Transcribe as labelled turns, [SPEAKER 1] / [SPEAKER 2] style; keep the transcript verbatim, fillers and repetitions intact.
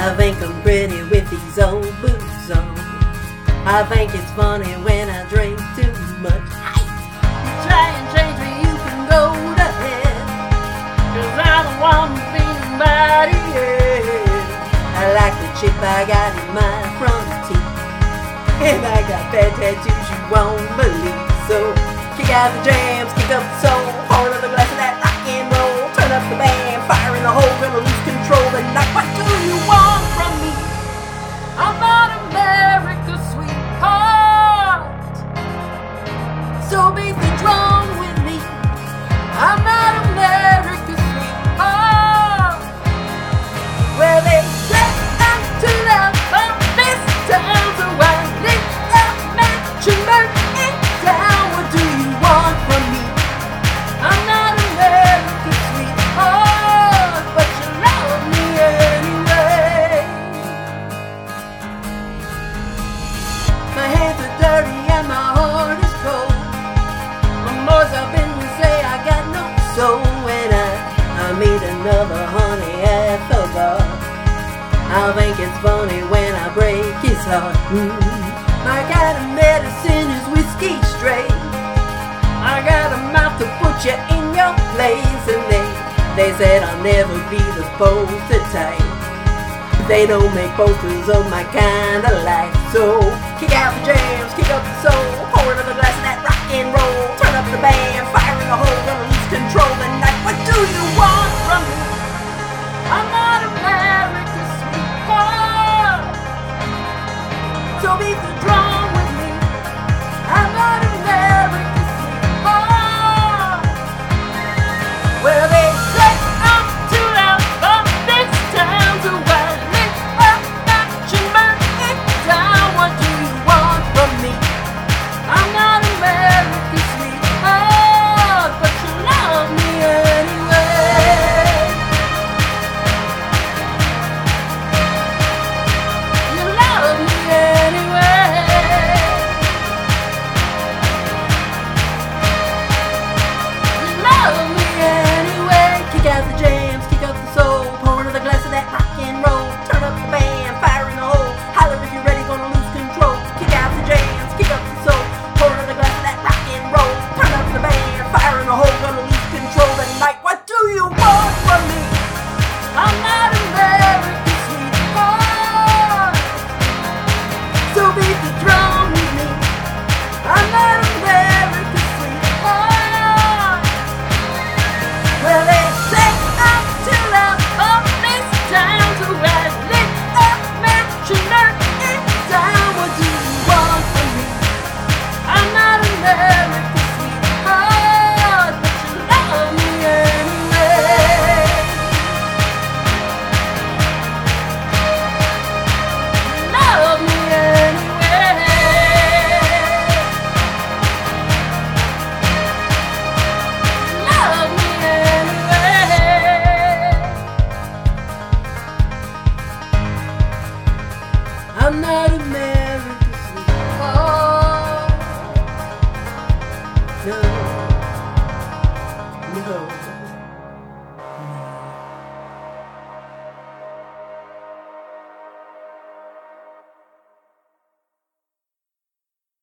[SPEAKER 1] I think I'm pretty with these old boots on. I think it's funny when I drink too much. Hey! You try and change me, you can go to hell, 'cause I'm the one who's being mighty, yeah. I like the chip I got in my front teeth, and I got bad tattoos you won't believe. So kick out the jams, kick up the soul, pour another glass of that rock and roll, turn up the band, fire in the hole, gonna lose control tonight. What do you want from me? I'm not America's sweetheart, so beat the drum with me. I'm not America's sweetheart. Well, they say I'm too loud, but this town's a wild lit up mansion, burn it down. What do you want from me? I'm not America's sweetheart, but you love me anyway. My hands are dirty and my heart is cold. My boys up in me say I got no soul. When I, I meet another honey at the bar, I think it's funny when I break his heart. Mm. My kind of medicine is whiskey straight. I got a mouth to put you in your place, and they they said I'll never be the poster type. They don't make posters of my kind of life. So kick out the jams, kick up the soul, pour another glass of that rock and roll, turn up the band, fire in the hole, gonna lose control tonight. What do you want from me? I'm not America's sweetheart, so beat the drum with me. I'm not America's sweetheart. Well, they say I'm too loud, but this town's a wild lit up mansion, burn it down. What do you want from me? I'm not America's sweetheart, but you love me anyway. You love me anyway. You love me anyway. Kick out the jams, kick up the soul, pour another glass of that rock and roll, turn up the band, fire in the hole, holler if you're ready, gonna lose control. Kick out the jams, kick up the soul, pour another glass of that rock and roll, turn up the band, fire in the hole, gonna lose control tonight. What do you want from me? I'm not America's sweetheart, so beat the drum with me. I'm not America's sweetheart. Well, they say I'm too loud, but this town's a wild lit up mansion, burn it down. What do you want from me? I'm not America's sweetheart, but you love me anyway. You love me anyway. You love me anyway. I'm not a man.